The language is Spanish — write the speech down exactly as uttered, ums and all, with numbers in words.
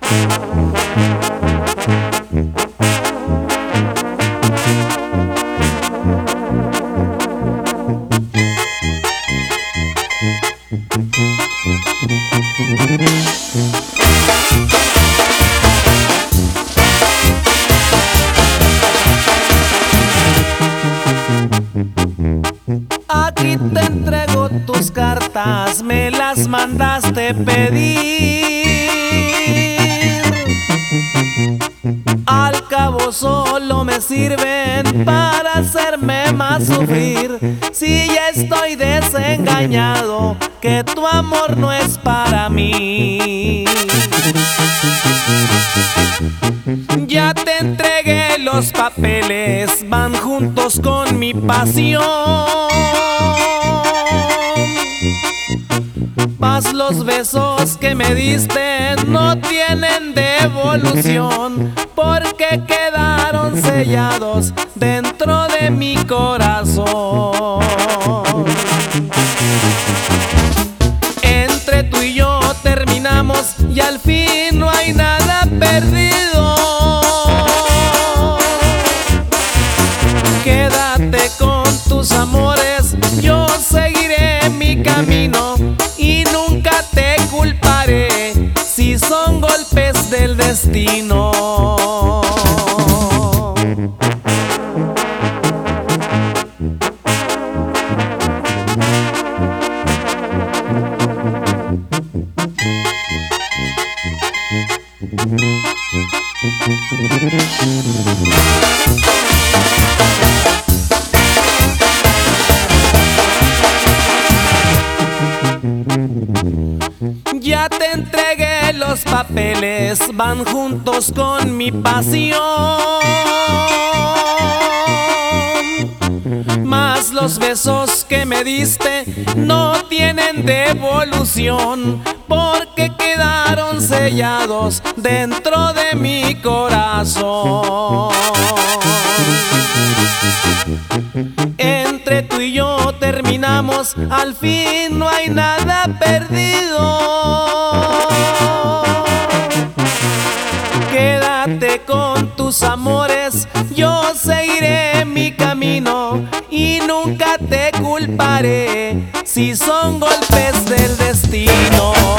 Aquí te entrego tus cartas, me las mandaste pedir. Al cabo solo me sirven para hacerme más sufrir. Si ya estoy desengañado, que tu amor no es para mí. Ya te entregué los papeles, van juntos con mi pasión. Mas los besos que me diste no tienen devolución, porque quedaron sellados dentro de mi corazón. Entre tú y yo terminamos y al fin no hay nada perdido. Quédate con tus amores, yo seguiré mi camino y nunca te culparé si son golpes del destino. Ya te entregué los papeles, van juntos con mi pasión. Mas los besos que me diste no tienen devolución, porque quedaron sellados dentro de mi corazón. Entre tú y yo terminamos, al fin no hay nada perdido. Quédate con tus amores, yo seguiré mi camino y nunca te culparé si son golpes del destino.